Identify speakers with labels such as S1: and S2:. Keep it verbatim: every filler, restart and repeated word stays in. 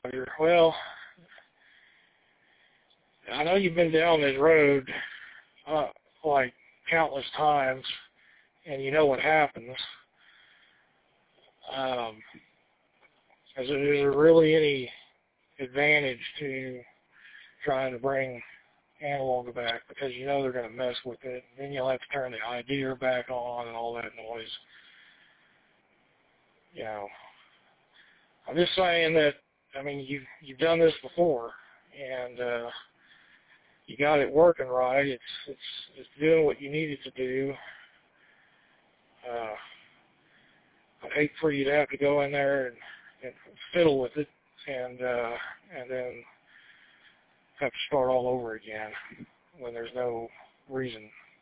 S1: Well, I know you've been down this road uh, like countless times, and you know what happens. Um, is, there, is there really any advantage to trying to bring analog back? Because you know they're going to mess with it, and then you'll have to turn the I D R back on and all that noise. You know, I'm just saying that, I mean, you've, you've done this before, and uh, you got it working right. It's, it's, it's doing what you need it to do. Uh, I'd hate for you to have to go in there and, and fiddle with it, and uh, and then have to start all over again when there's no reason